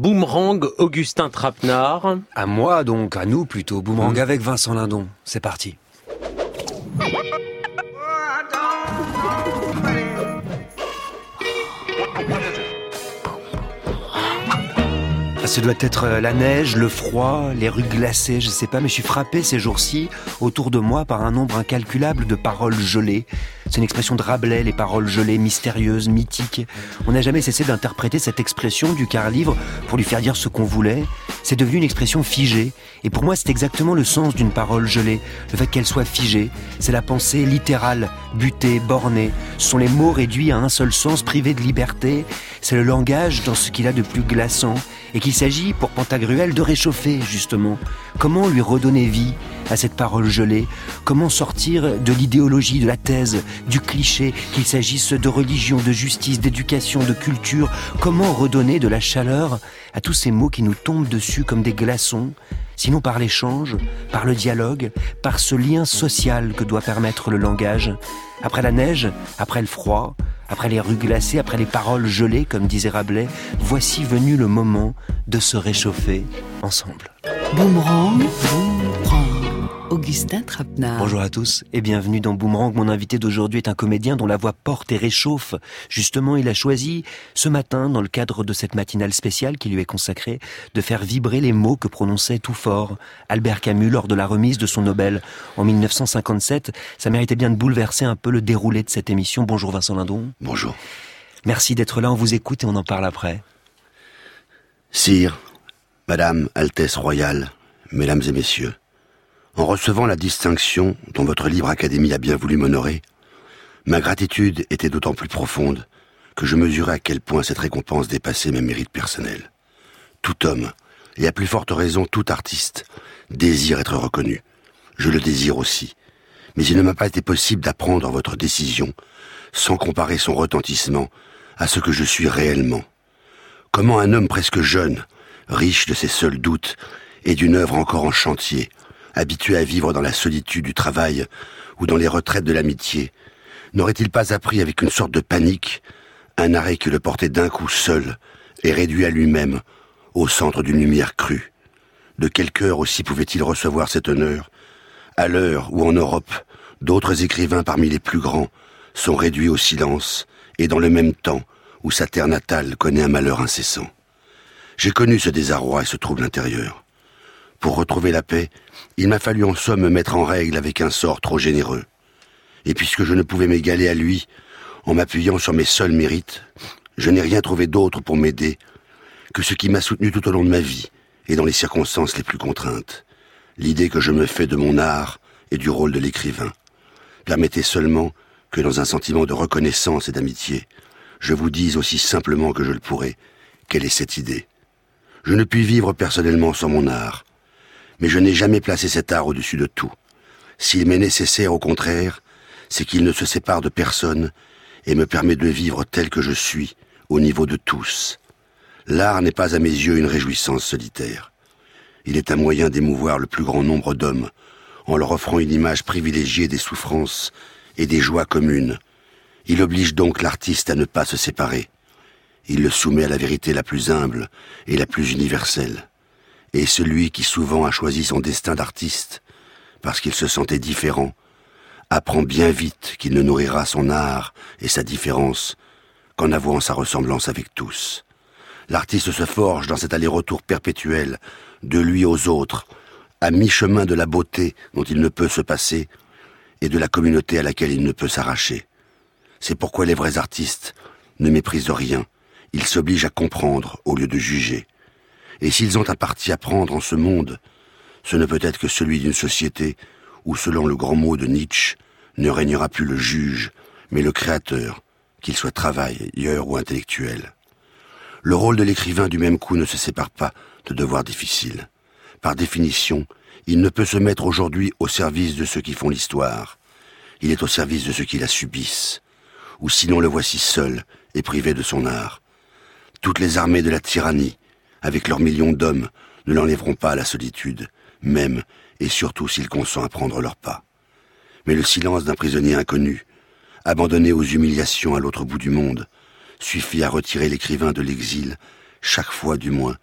Boomerang, Augustin Trapenard. À moi donc, à nous plutôt. Boomerang avec Vincent Lindon. C'est parti. Ça doit être la neige, le froid, les rues glacées, je sais pas, mais je suis frappé ces jours-ci, autour de moi, par un nombre incalculable de paroles gelées. C'est une expression de Rabelais, les paroles gelées, mystérieuses, mythiques. On n'a jamais cessé d'interpréter cette expression du quart-livre pour lui faire dire ce qu'on voulait. C'est devenu une expression figée. Et pour moi, c'est exactement le sens d'une parole gelée. Le fait qu'elle soit figée, c'est la pensée littérale, butée, bornée. Ce sont les mots réduits à un seul sens, privés de liberté. C'est le langage dans ce qu'il a de plus glaçant. Et qu'il s'agit, pour Pantagruel, de réchauffer, justement. Comment lui redonner vie à cette parole gelée? Comment sortir de l'idéologie, de la thèse, du cliché, qu'il s'agisse de religion, de justice, d'éducation, de culture? Comment redonner de la chaleur à tous ces mots qui nous tombent dessus comme des glaçons? Sinon par l'échange, par le dialogue, par ce lien social que doit permettre le langage. Après la neige, après le froid, après les rues glacées, après les paroles gelées, comme disait Rabelais, voici venu le moment de se réchauffer ensemble. Boomerang, Augustin Trapenard. Bonjour à tous et bienvenue dans Boomerang. Mon invité d'aujourd'hui est un comédien dont la voix porte et réchauffe. Justement, il a choisi ce matin, dans le cadre de cette matinale spéciale qui lui est consacrée, de faire vibrer les mots que prononçait tout fort Albert Camus lors de la remise de son Nobel en 1957. Ça méritait bien de bouleverser un peu le déroulé de cette émission. Bonjour Vincent Lindon. Bonjour. Merci d'être là, on vous écoute et on en parle après. Sire, Madame, Altesse Royale, Mesdames et Messieurs, en recevant la distinction dont votre libre académie a bien voulu m'honorer, ma gratitude était d'autant plus profonde que je mesurais à quel point cette récompense dépassait mes mérites personnels. Tout homme, et à plus forte raison tout artiste, désire être reconnu. Je le désire aussi. Mais il ne m'a pas été possible d'apprendre votre décision sans comparer son retentissement à ce que je suis réellement. Comment un homme presque jeune, riche de ses seuls doutes et d'une œuvre encore en chantier, habitué à vivre dans la solitude du travail ou dans les retraites de l'amitié, n'aurait-il pas appris avec une sorte de panique un arrêt qui le portait d'un coup seul et réduit à lui-même au centre d'une lumière crue? De quel cœur aussi pouvait-il recevoir cet honneur, à l'heure où en Europe, d'autres écrivains parmi les plus grands sont réduits au silence et dans le même temps où sa terre natale connaît un malheur incessant? J'ai connu ce désarroi et ce trouble intérieur. Pour retrouver la paix, il m'a fallu en somme me mettre en règle avec un sort trop généreux. Et puisque je ne pouvais m'égaler à lui en m'appuyant sur mes seuls mérites, je n'ai rien trouvé d'autre pour m'aider que ce qui m'a soutenu tout au long de ma vie et dans les circonstances les plus contraintes. L'idée que je me fais de mon art et du rôle de l'écrivain. Permettez seulement que dans un sentiment de reconnaissance et d'amitié, je vous dise aussi simplement que je le pourrai, quelle est cette idée. Je ne puis vivre personnellement sans mon art, mais je n'ai jamais placé cet art au-dessus de tout. S'il m'est nécessaire, au contraire, c'est qu'il ne se sépare de personne et me permet de vivre tel que je suis, au niveau de tous. L'art n'est pas à mes yeux une réjouissance solitaire. Il est un moyen d'émouvoir le plus grand nombre d'hommes, en leur offrant une image privilégiée des souffrances et des joies communes. Il oblige donc l'artiste à ne pas se séparer. Il le soumet à la vérité la plus humble et la plus universelle. Et celui qui souvent a choisi son destin d'artiste, parce qu'il se sentait différent, apprend bien vite qu'il ne nourrira son art et sa différence qu'en avouant sa ressemblance avec tous. L'artiste se forge dans cet aller-retour perpétuel de lui aux autres, à mi-chemin de la beauté dont il ne peut se passer et de la communauté à laquelle il ne peut s'arracher. C'est pourquoi les vrais artistes ne méprisent rien. Ils s'obligent à comprendre au lieu de juger. Et s'ils ont un parti à prendre en ce monde, ce ne peut être que celui d'une société où, selon le grand mot de Nietzsche, ne régnera plus le juge, mais le créateur, qu'il soit travailleur ou intellectuel. Le rôle de l'écrivain du même coup ne se sépare pas de devoirs difficiles. Par définition, il ne peut se mettre aujourd'hui au service de ceux qui font l'histoire. Il est au service de ceux qui la subissent. Ou sinon le voici seul et privé de son art. Toutes les armées de la tyrannie, avec leurs millions d'hommes, ne l'enlèveront pas à la solitude, même et surtout s'il consent à prendre leur pas. Mais le silence d'un prisonnier inconnu, abandonné aux humiliations à l'autre bout du monde, suffit à retirer l'écrivain de l'exil, chaque fois du moins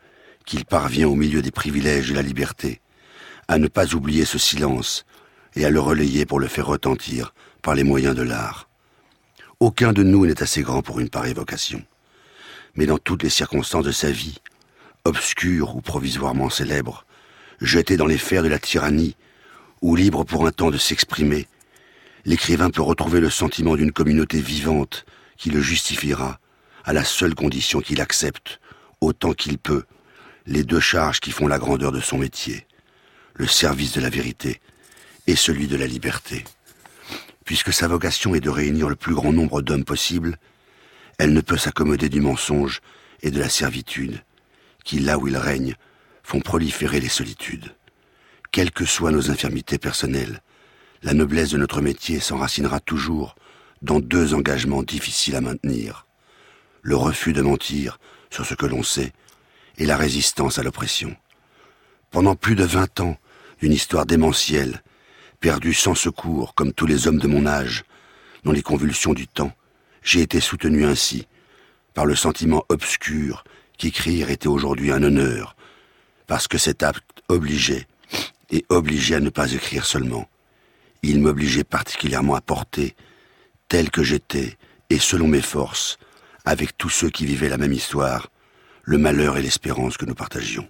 qu'il parvient au milieu des privilèges de la liberté, à ne pas oublier ce silence et à le relayer pour le faire retentir par les moyens de l'art. Aucun de nous n'est assez grand pour une pareille vocation. Mais dans toutes les circonstances de sa vie, obscures ou provisoirement célèbres, jeté dans les fers de la tyrannie, ou libre pour un temps de s'exprimer, l'écrivain peut retrouver le sentiment d'une communauté vivante qui le justifiera, à la seule condition qu'il accepte, autant qu'il peut, les deux charges qui font la grandeur de son métier, le service de la vérité et celui de la liberté. Puisque sa vocation est de réunir le plus grand nombre d'hommes possible, elle ne peut s'accommoder du mensonge et de la servitude, qui, là où ils règnent, font proliférer les solitudes. Quelles que soient nos infirmités personnelles, la noblesse de notre métier s'enracinera toujours dans deux engagements difficiles à maintenir. Le refus de mentir sur ce que l'on sait et la résistance à l'oppression. Pendant plus de 20 ans, d'une histoire démentielle, perdue sans secours comme tous les hommes de mon âge, dans les convulsions du temps, j'ai été soutenu ainsi, par le sentiment obscur qu'écrire était aujourd'hui un honneur, parce que cet acte obligeait, et obligeait à ne pas écrire seulement. Il m'obligeait particulièrement à porter, tel que j'étais, et selon mes forces, avec tous ceux qui vivaient la même histoire, le malheur et l'espérance que nous partagions.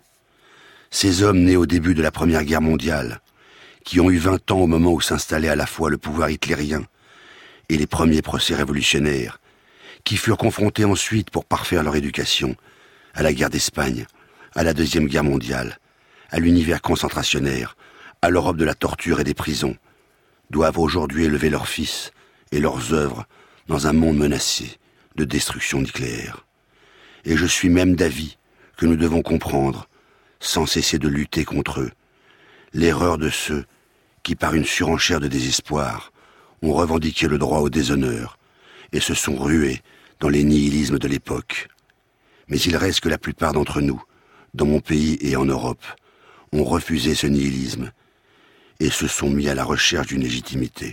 Ces hommes nés au début de la Première Guerre mondiale, qui ont eu 20 ans au moment où s'installait à la fois le pouvoir hitlérien et les premiers procès révolutionnaires, qui furent confrontés ensuite pour parfaire leur éducation à la guerre d'Espagne, à la Deuxième Guerre mondiale, à l'univers concentrationnaire, à l'Europe de la torture et des prisons, doivent aujourd'hui élever leurs fils et leurs œuvres dans un monde menacé de destruction nucléaire. Et je suis même d'avis que nous devons comprendre, sans cesser de lutter contre eux, l'erreur de ceux qui, par une surenchère de désespoir, ont revendiqué le droit au déshonneur et se sont rués dans les nihilismes de l'époque. Mais il reste que la plupart d'entre nous, dans mon pays et en Europe, ont refusé ce nihilisme et se sont mis à la recherche d'une légitimité.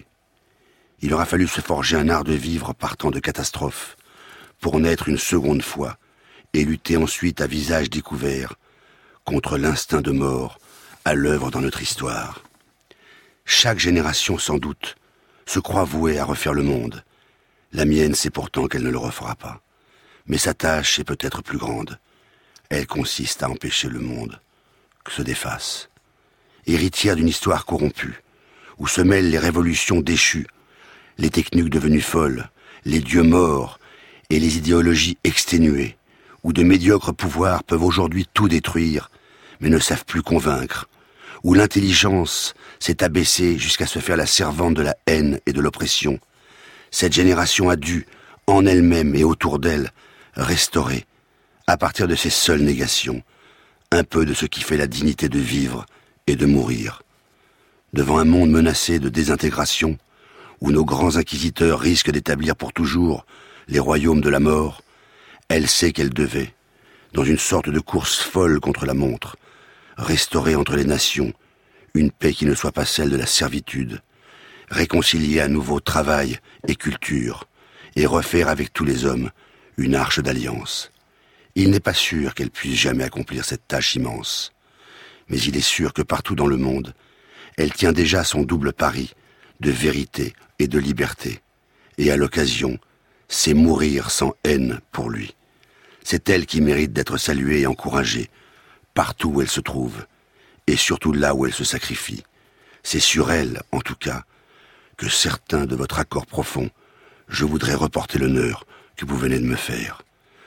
Il aura fallu se forger un art de vivre partant de catastrophes pour naître une seconde fois et lutter ensuite à visage découvert contre l'instinct de mort à l'œuvre dans notre histoire. Chaque génération, sans doute, se croit vouée à refaire le monde. La mienne sait pourtant qu'elle ne le refera pas. Mais sa tâche est peut-être plus grande. Elle consiste à empêcher le monde que se défasse. Héritière d'une histoire corrompue, où se mêlent les révolutions déchues, les techniques devenues folles, les dieux morts et les idéologies exténuées, où de médiocres pouvoirs peuvent aujourd'hui tout détruire, mais ne savent plus convaincre, où l'intelligence s'est abaissée jusqu'à se faire la servante de la haine et de l'oppression. Cette génération a dû, en elle-même et autour d'elle, restaurer, à partir de ses seules négations, un peu de ce qui fait la dignité de vivre et de mourir. Devant un monde menacé de désintégration, où nos grands inquisiteurs risquent d'établir pour toujours les royaumes de la mort, elle sait qu'elle devait, dans une sorte de course folle contre la montre, restaurer entre les nations une paix qui ne soit pas celle de la servitude, réconcilier à nouveau travail et culture, et refaire avec tous les hommes une arche d'alliance. Il n'est pas sûr qu'elle puisse jamais accomplir cette tâche immense, mais il est sûr que partout dans le monde, elle tient déjà son double pari de vérité et de liberté, et à l'occasion, c'est mourir sans haine pour lui. C'est elle qui mérite d'être saluée et encouragée, partout où elle se trouve, et surtout là où elle se sacrifie. C'est sur elle, en tout cas, que certains de votre accord profond, je voudrais reporter l'honneur que vous venez de me faire.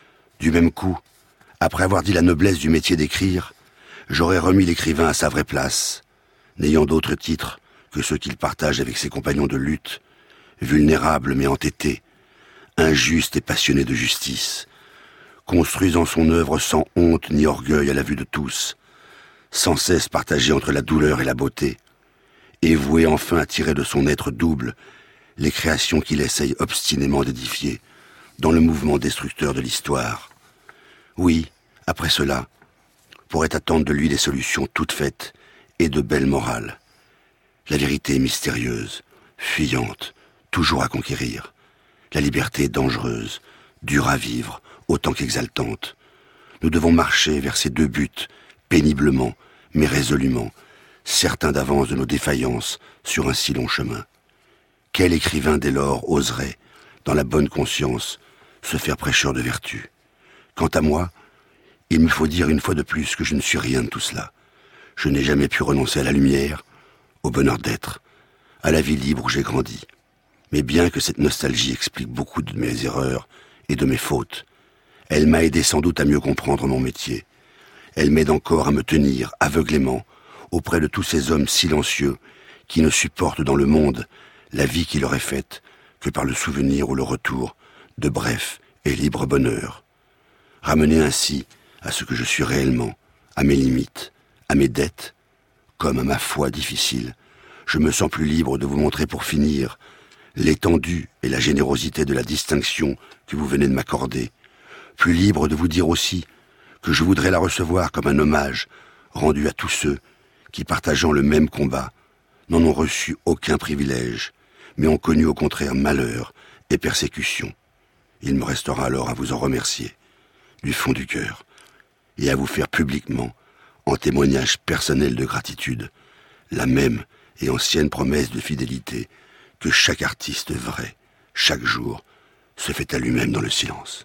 Du même coup, après avoir dit la noblesse du métier d'écrire, j'aurais remis l'écrivain à sa vraie place, n'ayant d'autre titre que ceux qu'il partage avec ses compagnons de lutte, vulnérables mais entêtés, injustes et passionnés de justice, construisant son œuvre sans honte ni orgueil à la vue de tous, sans cesse partagé entre la douleur et la beauté, et voué enfin à tirer de son être double les créations qu'il essaye obstinément d'édifier dans le mouvement destructeur de l'histoire. Oui, après cela, pourrait attendre de lui des solutions toutes faites et de belles morales. La vérité est mystérieuse, fuyante, toujours à conquérir. La liberté est dangereuse, dure à vivre, autant qu'exaltante. Nous devons marcher vers ces deux buts, péniblement, mais résolument, certains d'avance de nos défaillances sur un si long chemin. Quel écrivain dès lors oserait, dans la bonne conscience, se faire prêcheur de vertu? Quant à moi, il me faut dire une fois de plus que je ne suis rien de tout cela. Je n'ai jamais pu renoncer à la lumière, au bonheur d'être, à la vie libre où j'ai grandi. Mais bien que cette nostalgie explique beaucoup de mes erreurs et de mes fautes, elle m'a aidé sans doute à mieux comprendre mon métier. Elle m'aide encore à me tenir aveuglément auprès de tous ces hommes silencieux qui ne supportent dans le monde la vie qui leur est faite que par le souvenir ou le retour de bref et libre bonheur. Ramener ainsi à ce que je suis réellement, à mes limites, à mes dettes, comme à ma foi difficile, je me sens plus libre de vous montrer pour finir l'étendue et la générosité de la distinction que vous venez de m'accorder, plus libre de vous dire aussi que je voudrais la recevoir comme un hommage rendu à tous ceux qui, partageant le même combat, n'en ont reçu aucun privilège, mais ont connu au contraire malheur et persécution. Il me restera alors à vous en remercier, du fond du cœur, et à vous faire publiquement, en témoignage personnel de gratitude, la même et ancienne promesse de fidélité que chaque artiste vrai, chaque jour, se fait à lui-même dans le silence.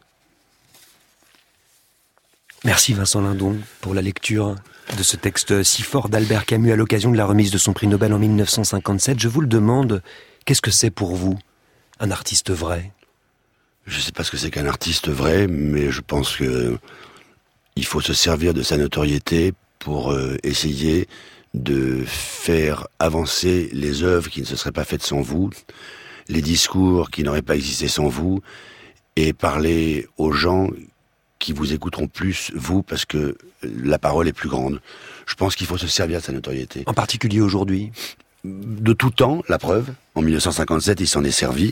Merci Vincent Lindon pour la lecture de ce texte si fort d'Albert Camus à l'occasion de la remise de son prix Nobel en 1957. Je vous le demande, qu'est-ce que c'est pour vous, un artiste vrai ? Je ne sais pas ce que c'est qu'un artiste vrai, mais je pense que il faut se servir de sa notoriété pour essayer de faire avancer les œuvres qui ne se seraient pas faites sans vous, les discours qui n'auraient pas existé sans vous, et parler aux gens qui vous écouteront plus, vous, parce que la parole est plus grande. Je pense qu'il faut se servir de sa notoriété. En particulier aujourd'hui ? De tout temps, la preuve. En 1957, il s'en est servi.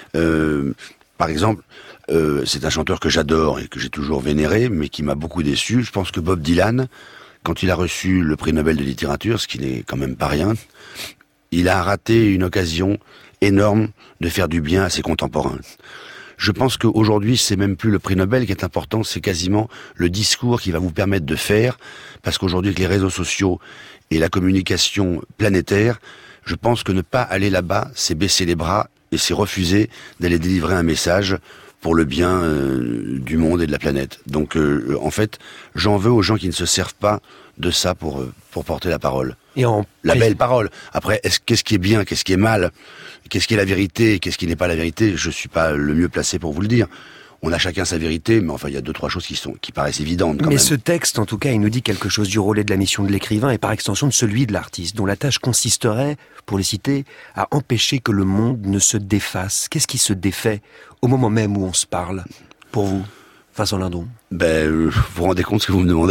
Par exemple, c'est un chanteur que j'adore et que j'ai toujours vénéré, mais qui m'a beaucoup déçu. Je pense que Bob Dylan, quand il a reçu le prix Nobel de littérature, ce qui n'est quand même pas rien, il a raté une occasion énorme de faire du bien à ses contemporains. Je pense qu'aujourd'hui, c'est même plus le prix Nobel qui est important, c'est quasiment le discours qui va vous permettre de faire, parce qu'aujourd'hui, avec les réseaux sociaux et la communication planétaire, je pense que ne pas aller là-bas, c'est baisser les bras et c'est refuser d'aller délivrer un message pour le bien du monde et de la planète. Donc, en fait, j'en veux aux gens qui ne se servent pas de ça pour porter la parole. La belle parole. Après, qu'est-ce qui est bien, qu'est-ce qui est mal, qu'est-ce qui est la vérité, qu'est-ce qui n'est pas la vérité, je suis pas le mieux placé pour vous le dire. On a chacun sa vérité, mais enfin, il y a 2-3 choses qui paraissent évidentes quand même. Mais ce texte, en tout cas, il nous dit quelque chose du rôle et de la mission de l'écrivain, et par extension de celui de l'artiste, dont la tâche consisterait, pour les citer, à empêcher que le monde ne se défasse. Qu'est-ce qui se défait au moment même où on se parle, pour vous, Vincent Lindon ? Vous vous rendez compte ce que vous me demandez ?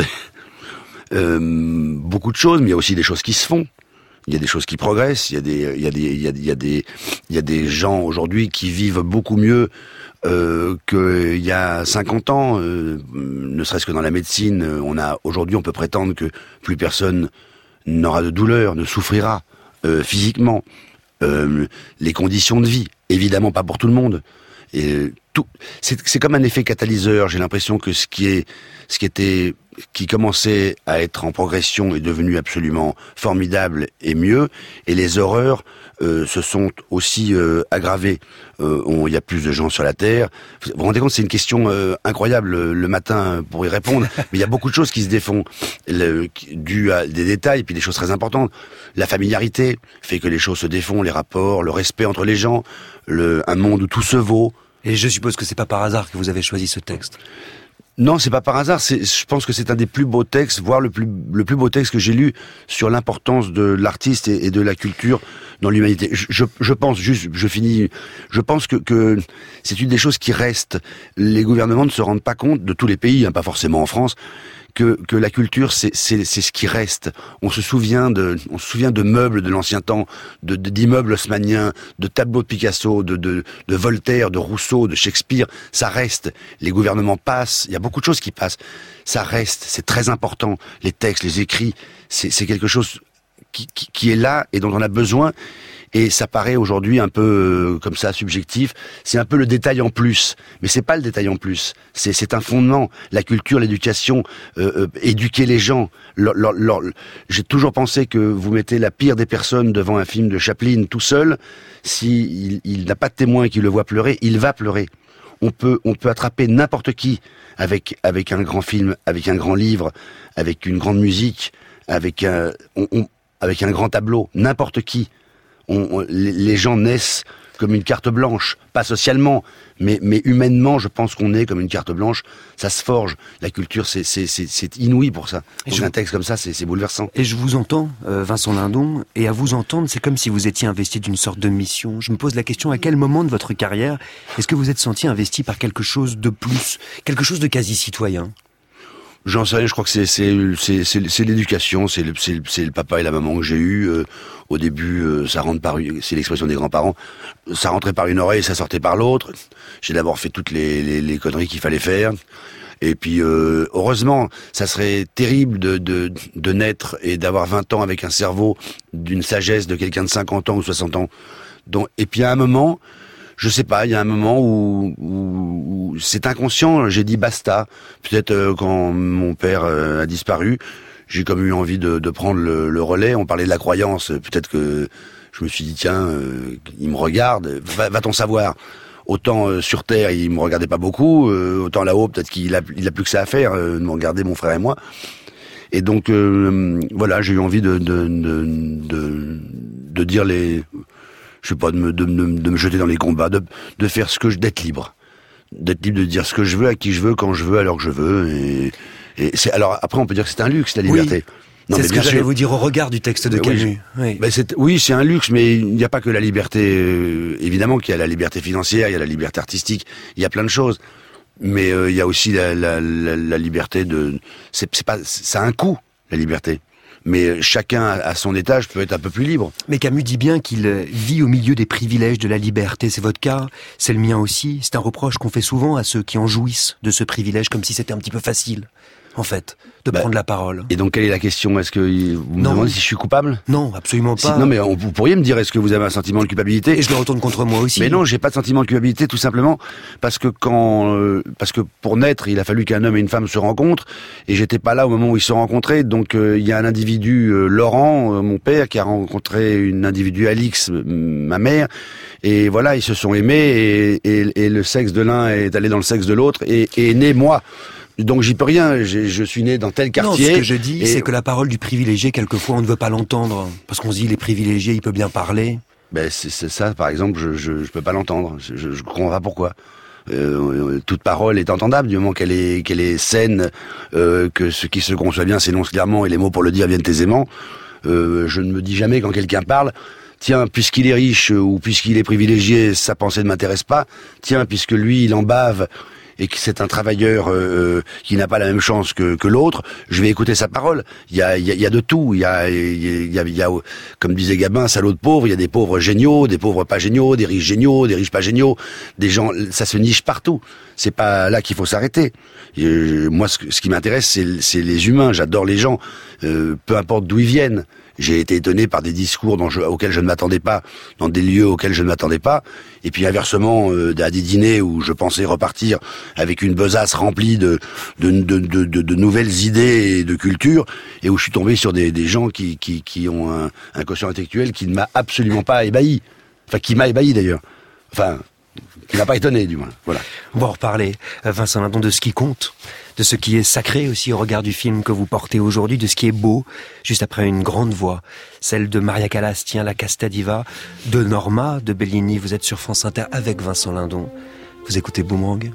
Beaucoup de choses, mais il y a aussi des choses qui se font. Il y a des choses qui progressent. Il y a des gens aujourd'hui qui vivent beaucoup mieux qu'il y a 50 ans. Ne serait-ce que dans la médecine, aujourd'hui, on peut prétendre que plus personne n'aura de douleur, ne souffrira physiquement. Les conditions de vie, évidemment pas pour tout le monde. Et c'est comme un effet catalyseur. J'ai l'impression que ce qui commençait à être en progression est devenu absolument formidable et mieux, et les horreurs se sont aussi aggravées. Il y a plus de gens sur la Terre. Vous vous rendez compte, c'est une question incroyable le matin pour y répondre, mais il y a beaucoup de choses qui se défont, dû à des détails, et puis des choses très importantes. La familiarité fait que les choses se défont, les rapports, le respect entre les gens, un monde où tout se vaut. Et je suppose que c'est pas par hasard que vous avez choisi ce texte. Non, c'est pas par hasard. Je pense que c'est un des plus beaux textes, voire le plus beau texte que j'ai lu sur l'importance de l'artiste et de la culture dans l'humanité. Je pense, juste, je finis. Je pense que c'est une des choses qui restent. Les gouvernements ne se rendent pas compte, de tous les pays, pas forcément en France, que la culture c'est ce qui reste. On se souvient de meubles de l'ancien temps, d'immeubles haussmanniens, de tableaux de Picasso, de Voltaire, de Rousseau, de Shakespeare. Ça reste. Les gouvernements passent. Il y a beaucoup de choses qui passent. Ça reste. C'est très important. Les textes, les écrits, c'est quelque chose qui est là et dont on a besoin. Et ça paraît aujourd'hui un peu comme ça, subjectif. C'est un peu le détail en plus. Mais c'est pas le détail en plus. C'est un fondement. La culture, l'éducation, éduquer les gens. J'ai toujours pensé que vous mettez la pire des personnes devant un film de Chaplin tout seul. Si il n'a pas de témoin qui le voit pleurer, il va pleurer. On peut attraper n'importe qui avec un grand film, avec un grand livre, avec une grande musique, avec un grand tableau. N'importe qui. Les gens naissent comme une carte blanche, pas socialement, mais humainement, je pense qu'on est comme une carte blanche. Ça se forge. La culture, c'est inouï pour ça. Donc un texte comme ça, c'est bouleversant. Et je vous entends, Vincent Lindon, et à vous entendre, c'est comme si vous étiez investi d'une sorte de mission. Je me pose la question, à quel moment de votre carrière est-ce que vous êtes senti investi par quelque chose de plus, quelque chose de quasi citoyen ? J'en sais rien, je crois que c'est l'éducation, c'est le papa et la maman que j'ai eu. Au début, ça rentre c'est l'expression des grands-parents, ça rentrait par une oreille, ça sortait par l'autre. J'ai d'abord fait toutes les conneries qu'il fallait faire. Et puis, heureusement, ça serait terrible de naître et d'avoir 20 ans avec un cerveau d'une sagesse de quelqu'un de 50 ans ou 60 ans. Et puis à un moment, je sais pas, il y a un moment où c'est inconscient, j'ai dit basta. Peut-être quand mon père a disparu, j'ai comme eu envie de prendre le relais. On parlait de la croyance, peut-être que je me suis dit tiens, il me regarde, va-t-on savoir. Autant sur Terre, il me regardait pas beaucoup, autant là-haut, peut-être qu'il a plus que ça à faire, de me regarder mon frère et moi. Et donc voilà, j'ai eu envie de dire je sais pas, de me jeter dans les combats, de faire d'être libre. D'être libre de dire ce que je veux, à qui je veux, quand je veux, à l'heure que je veux. Et alors, après, on peut dire que c'est un luxe, la liberté. Oui. Non, c'est ce que j'allais vous dire au regard du texte de Camus. Oui, oui, c'est un luxe, mais il n'y a pas que la liberté. Évidemment qu'il y a la liberté financière, il y a la liberté artistique, il y a plein de choses. Mais il y a aussi la liberté de... ça a un coût, la liberté. Mais chacun à son étage peut être un peu plus libre. Mais Camus dit bien qu'il vit au milieu des privilèges de la liberté. C'est votre cas, c'est le mien aussi. C'est un reproche qu'on fait souvent à ceux qui en jouissent de ce privilège, comme si c'était un petit peu facile, en fait, de prendre la parole. Et donc, quelle est la question ? Est-ce que vous me demandez si je suis coupable ? Non, absolument pas. Non, mais vous pourriez me dire, est-ce que vous avez un sentiment de culpabilité ? Et je le retourne contre moi aussi. Mais non, j'ai pas de sentiment de culpabilité, tout simplement parce que parce que pour naître, il a fallu qu'un homme et une femme se rencontrent, et j'étais pas là au moment où ils se sont rencontrés. Donc, il y a un individu, Laurent, mon père, qui a rencontré une individu, Alix, ma mère, et voilà, ils se sont aimés, et le sexe de l'un est allé dans le sexe de l'autre, et est né moi. Donc j'y peux rien, je suis né dans tel quartier. Non, ce que je dis, c'est que la parole du privilégié, quelquefois, on ne veut pas l'entendre. Parce qu'on se dit, les privilégiés, il peut bien parler. Ben c'est ça, par exemple, je peux pas l'entendre. Je comprends pas pourquoi. Toute parole est entendable du moment qu'elle est saine, que ce qui se conçoit bien s'énonce clairement et les mots pour le dire viennent aisément. Je ne me dis jamais quand quelqu'un parle, tiens, puisqu'il est riche ou puisqu'il est privilégié, sa pensée ne m'intéresse pas. Tiens, puisque lui, il en bave et que c'est un travailleur qui n'a pas la même chance que l'autre, je vais écouter sa parole. Il y a de tout. Il y a, comme disait Gabin, salaud de pauvres. Il y a des pauvres géniaux, des pauvres pas géniaux, des riches pas géniaux. Des gens, ça se niche partout. C'est pas là qu'il faut s'arrêter. Moi, ce qui m'intéresse, c'est les humains. J'adore les gens, peu importe d'où ils viennent. J'ai été étonné par des discours auxquels je ne m'attendais pas, dans des lieux auxquels je ne m'attendais pas. Et puis inversement, à des dîners où je pensais repartir avec une besace remplie de nouvelles idées et de culture, et où je suis tombé sur des gens qui ont un quotient intellectuel qui ne m'a absolument pas ébahi. Enfin, qui m'a ébahi d'ailleurs. Enfin, qui m'a pas étonné du moins. Voilà. On va en reparler, Vincent Lindon, de ce qui compte, de ce qui est sacré aussi au regard du film que vous portez aujourd'hui, de ce qui est beau, juste après une grande voix, celle de Maria Callas, tiens, la Casta Diva, de Norma, de Bellini. Vous êtes sur France Inter avec Vincent Lindon. Vous écoutez Boomerang.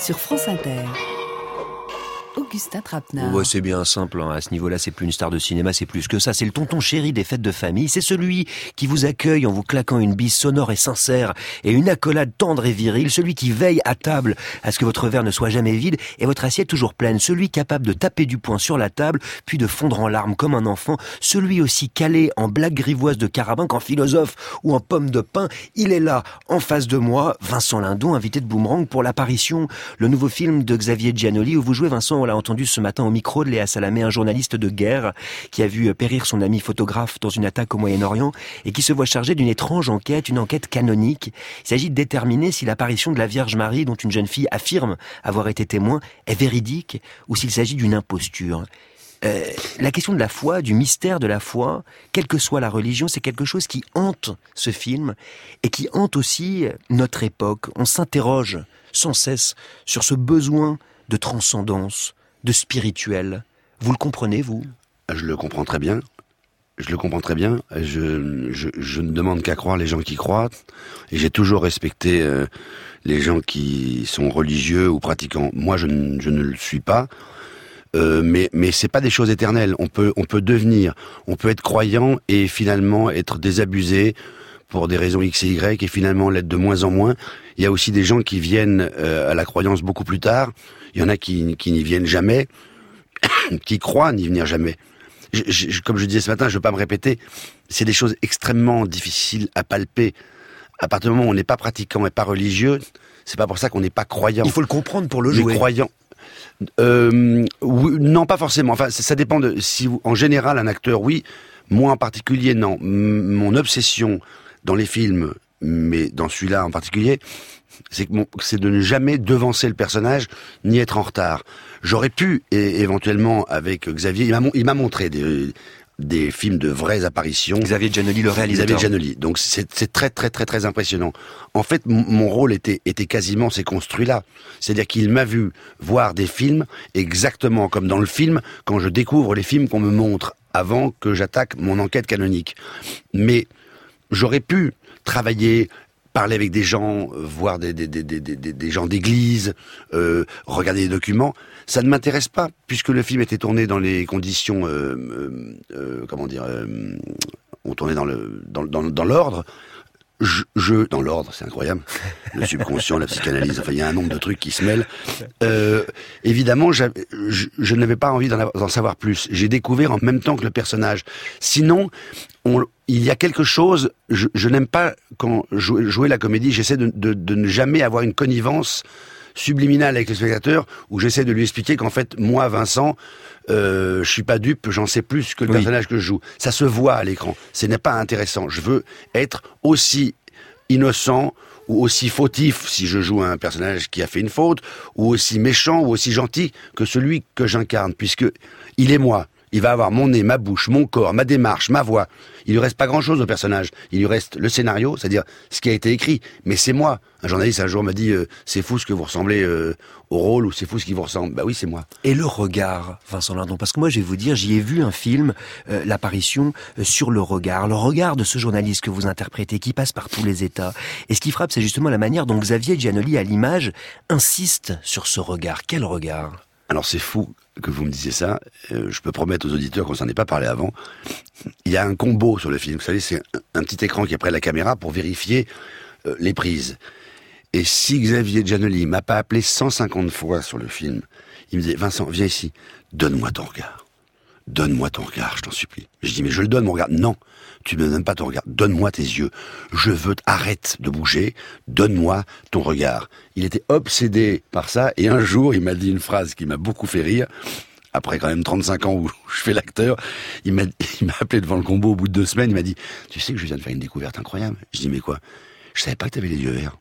sur France Inter. Augustin Trapenard. Ouais, c'est bien simple, hein. À ce niveau-là, c'est plus une star de cinéma, c'est plus que ça. C'est le tonton chéri des fêtes de famille. C'est celui qui vous accueille en vous claquant une bise sonore et sincère et une accolade tendre et virile. Celui qui veille à table à ce que votre verre ne soit jamais vide et votre assiette toujours pleine. Celui capable de taper du poing sur la table, puis de fondre en larmes comme un enfant. Celui aussi calé en blagues grivoises de carabin qu'en philosophe ou en pomme de pin. Il est là, en face de moi, Vincent Lindon, invité de Boomerang pour l'apparition, le nouveau film de Xavier Giannoli où vous jouez, Vincent, on l'a entendu ce matin au micro de Léa Salamé, un journaliste de guerre qui a vu périr son ami photographe dans une attaque au Moyen-Orient et qui se voit chargé d'une étrange enquête, une enquête canonique. Il s'agit de déterminer si l'apparition de la Vierge Marie, dont une jeune fille affirme avoir été témoin, est véridique ou s'il s'agit d'une imposture. La question de la foi, du mystère de la foi, quelle que soit la religion, c'est quelque chose qui hante ce film et qui hante aussi notre époque. On s'interroge sans cesse sur ce besoin de transcendance, de spirituel. Vous le comprenez, vous ? Je le comprends très bien. Je ne demande qu'à croire les gens qui croient. Et j'ai toujours respecté les gens qui sont religieux ou pratiquants. Moi, je ne le suis pas. Mais c'est pas des choses éternelles. On peut être croyant et finalement être désabusé pour des raisons X et Y et finalement l'être de moins en moins. Il y a aussi des gens qui viennent à la croyance beaucoup plus tard. Il y en a qui n'y viennent jamais, qui croient n'y venir jamais. Comme je disais ce matin, je ne veux pas me répéter, c'est des choses extrêmement difficiles à palper. À partir du moment où on n'est pas pratiquant et pas religieux, c'est pas pour ça qu'on n'est pas croyant. Il faut le comprendre pour le jouer. Les croyants. Oui, non, pas forcément. Enfin, ça dépend de en général, un acteur, oui. Moi en particulier, non. Mon obsession dans les films, mais dans celui-là en particulier, c'est de ne jamais devancer le personnage ni être en retard. J'aurais pu éventuellement avec Xavier, il m'a montré des films de vraies apparitions. Xavier Giannoli, le réalisateur. Xavier Giannoli. Donc c'est très très très très impressionnant. En fait, mon rôle était quasiment c'est construit là. C'est-à-dire qu'il m'a vu voir des films exactement comme dans le film quand je découvre les films qu'on me montre avant que j'attaque mon enquête canonique. Mais j'aurais pu travailler, parler avec des gens, voir des gens d'église, regarder des documents. Ça ne m'intéresse pas, puisque le film était tourné dans les conditions, on tournait dans l'ordre. Dans l'ordre, c'est incroyable. Le subconscient, la psychanalyse, enfin, il y a un nombre de trucs qui se mêlent. Évidemment, je n'avais pas envie d'en savoir plus. J'ai découvert en même temps que le personnage. Sinon, il y a quelque chose, je n'aime pas quand jouer la comédie, j'essaie de ne jamais avoir une connivence subliminale avec le spectateur, où j'essaie de lui expliquer qu'en fait, moi, Vincent, je suis pas dupe, j'en sais plus que le personnage que je joue. Ça se voit à l'écran. Ce n'est pas intéressant. Je veux être aussi innocent ou aussi fautif si je joue un personnage qui a fait une faute, ou aussi méchant ou aussi gentil que celui que j'incarne, puisque il est moi. Il va avoir mon nez, ma bouche, mon corps, ma démarche, ma voix. Il lui reste pas grand-chose au personnage. Il lui reste le scénario, c'est-à-dire ce qui a été écrit. Mais c'est moi. Un journaliste un jour m'a dit c'est fou ce que vous ressemblez au rôle, ou c'est fou ce qui vous ressemble. Bah oui, c'est moi. Et le regard, Vincent Lindon, parce que moi je vais vous dire, j'y ai vu un film, l'apparition sur le regard de ce journaliste que vous interprétez, qui passe par tous les états. Et ce qui frappe, c'est justement la manière dont Xavier Giannoli, à l'image, insiste sur ce regard. Quel regard ? Alors c'est fou que vous me disiez ça. Je peux promettre aux auditeurs qu'on s'en est pas parlé avant. Il y a un combo sur le film. Vous savez, c'est un petit écran qui est près de la caméra pour vérifier les prises. Et si Xavier Giannoli m'a pas appelé 150 fois sur le film, il me disait Vincent, viens ici, donne-moi ton regard. Donne-moi ton regard, je t'en supplie. Je dis mais je le donne mon regard. Non, tu me donnes pas ton regard. Donne-moi tes yeux. Je veux arrête de bouger. Donne-moi ton regard. Il était obsédé par ça et un jour il m'a dit une phrase qui m'a beaucoup fait rire. Après quand même 35 ans où je fais l'acteur, il m'a appelé devant le combo au bout de 2 semaines. Il m'a dit tu sais que je viens de faire une découverte incroyable. Je dis mais quoi? Je savais pas que t'avais les yeux verts.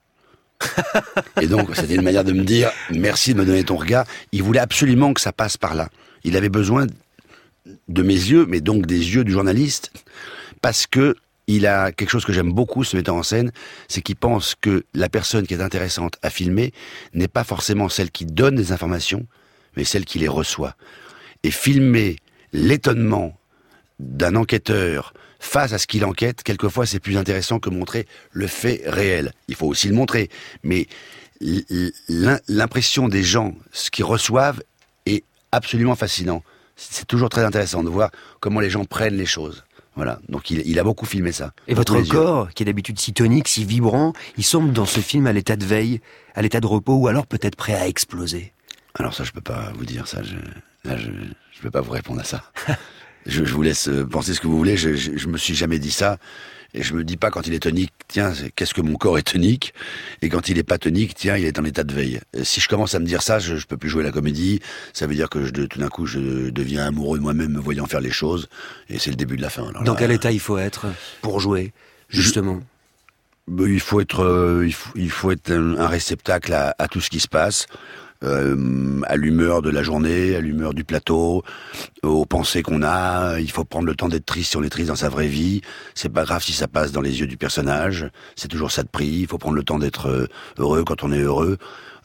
Et donc c'était une manière de me dire merci de me donner ton regard. Il voulait absolument que ça passe par là. Il avait besoin de mes yeux, mais donc des yeux du journaliste, parce que il a quelque chose que j'aime beaucoup, ce metteur en scène, c'est qu'il pense que la personne qui est intéressante à filmer n'est pas forcément celle qui donne des informations, mais celle qui les reçoit. Et filmer l'étonnement d'un enquêteur face à ce qu'il enquête, quelquefois c'est plus intéressant que montrer le fait réel. Il faut aussi le montrer, mais l'impression des gens, ce qu'ils reçoivent, est absolument fascinant. C'est toujours très intéressant de voir comment les gens prennent les choses. Voilà, donc il a beaucoup filmé ça. Et votre corps, qui est d'habitude si tonique, si vibrant, il semble dans ce film à l'état de veille, à l'état de repos, ou alors peut-être prêt à exploser. Alors ça, je peux pas vous dire ça. Je peux pas vous répondre à ça. Je vous laisse penser ce que vous voulez. Je me suis jamais dit ça. Et je me dis pas quand il est tonique, tiens, qu'est-ce que mon corps est tonique, et quand il est pas tonique, tiens, il est en état de veille. Si je commence à me dire ça, je peux plus jouer la comédie. Ça veut dire que tout d'un coup, je deviens amoureux de moi-même, me voyant faire les choses, et c'est le début de la fin. Alors dans quel état il faut être pour jouer, justement? Il faut être un réceptacle à tout ce qui se passe. À l'humeur de la journée, à l'humeur du plateau, aux pensées qu'on a. Il faut prendre le temps d'être triste si on est triste dans sa vraie vie. C'est pas grave si ça passe dans les yeux du personnage. C'est toujours ça de prix. Il faut prendre le temps d'être heureux quand on est heureux.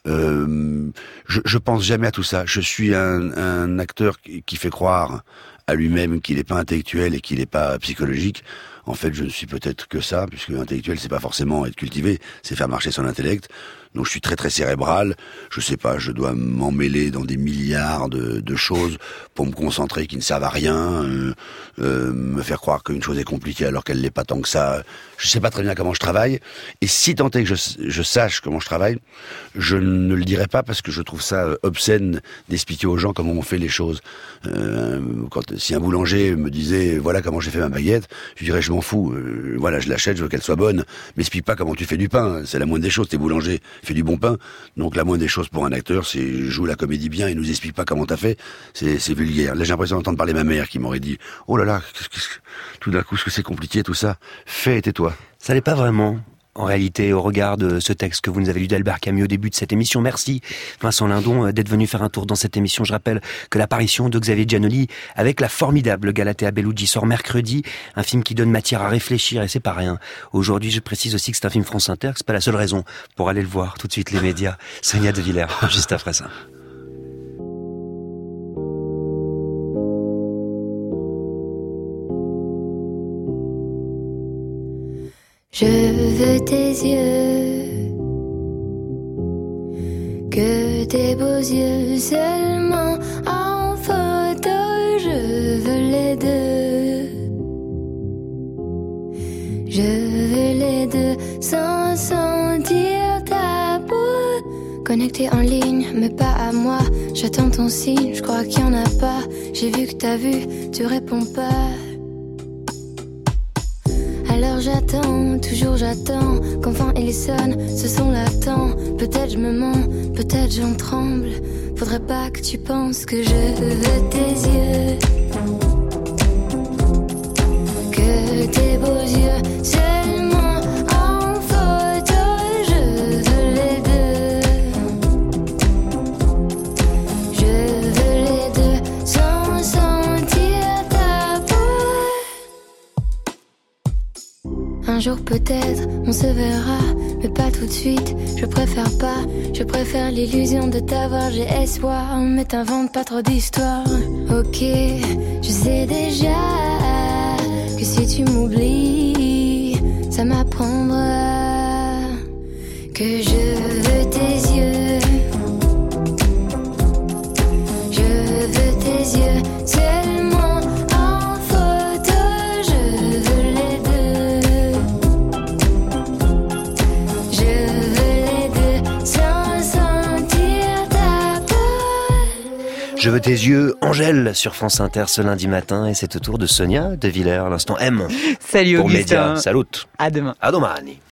Je pense jamais à tout ça. Je suis un acteur qui fait croire à lui-même qu'il n'est pas intellectuel et qu'il n'est pas psychologique. En fait, je ne suis peut-être que ça, puisque intellectuel, c'est pas forcément être cultivé, c'est faire marcher son intellect. Donc je suis très très cérébral. Je sais pas, je dois m'emmêler dans des milliards de choses pour me concentrer qui ne servent à rien, me faire croire qu'une chose est compliquée alors qu'elle l'est pas tant que ça. Je sais pas très bien comment je travaille. Et si tant est que je sache comment je travaille, je ne le dirai pas parce que je trouve ça obscène d'expliquer aux gens comment on fait les choses. Si un boulanger me disait voilà comment j'ai fait ma baguette, je dirais je m'en fous. Voilà, je l'achète, je veux qu'elle soit bonne. M'explique pas comment tu fais du pain. C'est la moindre des choses. T'es boulanger, fais du bon pain. Donc la moindre des choses pour un acteur, c'est joue la comédie bien et nous explique pas comment t'as fait. C'est vulgaire. Là, j'ai l'impression d'entendre parler ma mère qui m'aurait dit oh là là, tout d'un coup, ce que c'est compliqué tout ça. Fais et tais-toi. Ça l'est pas vraiment. En réalité, au regard de ce texte que vous nous avez lu d'Albert Camus au début de cette émission, merci Vincent Lindon d'être venu faire un tour dans cette émission. Je rappelle que l'apparition de Xavier Giannoli avec la formidable Galatea Bellucci sort mercredi, un film qui donne matière à réfléchir et c'est pas rien. Aujourd'hui, je précise aussi que c'est un film France Inter, que c'est pas la seule raison pour aller le voir. Tout de suite, les médias. Sonia De Villers, juste après ça. Je veux tes yeux, que tes beaux yeux seulement en photo, je veux les deux. Je veux les deux sans sentir ta peau. Connecté en ligne, mais pas à moi. J'attends ton signe, je crois qu'il y en a pas. J'ai vu que t'as vu, tu réponds pas. Alors j'attends, toujours j'attends qu'enfin il sonne, ce son l'attend. Peut-être je me mens, peut-être j'en tremble. Faudrait pas que tu penses que je veux tes yeux, que tes beaux yeux seulement en photo, je veux les deux. Je veux les deux sans sentir ta peau. Un jour peut-être on se verra, mais pas tout de suite, je préfère pas. Je préfère l'illusion de t'avoir, j'ai espoir, mais t'inventes pas trop d'histoires. Ok, je sais déjà que si tu m'oublies, ça m'apprendra que je veux tes yeux. Je veux tes yeux seulement en photo, je veux les deux. Je veux les deux sans sentir ta peau. Je veux tes yeux, Angèle, sur France Inter ce lundi matin, et c'est au tour de Sonia De Villers, à l'instant M. Salut pour Augustin. Média. Salut. À demain. A domani.